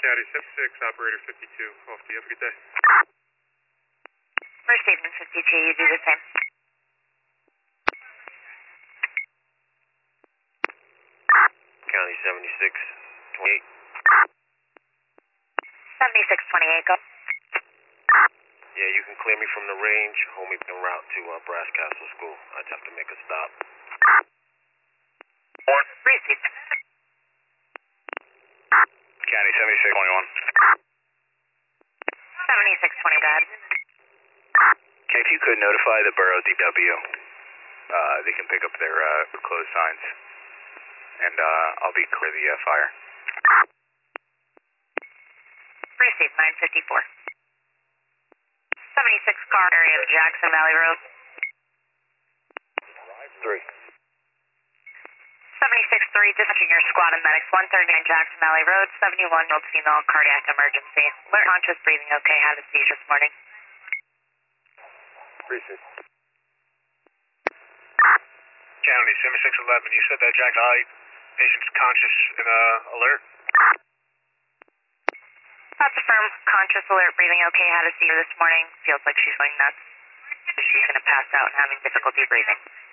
County 76, operator 52, off to you. Have a good day. Received in 52, you do the same. County 76, 28. 7628, go. Yeah, you can clear me from the range, hold me en route to Brass Castle School. I'd have to make a stop. Received. County 7621. 7620, go ahead. Okay, if you could notify the Borough DW, they can pick up their closed signs, and I'll be clear the fire. Received, 954. 76 car area of Jackson Valley Road. 3. 76-3, dispatching your squad and medics, 139 Jackson Valley Road, 71-year-old female, cardiac emergency. Alert, conscious, breathing okay, had a seizure this morning. Received. County 7611, you said that Jack died. Patient's conscious and alert? That's affirmed. Conscious, alert, breathing okay, had a seizure this morning. Feels like she's going nuts. She's going to pass out and having difficulty breathing.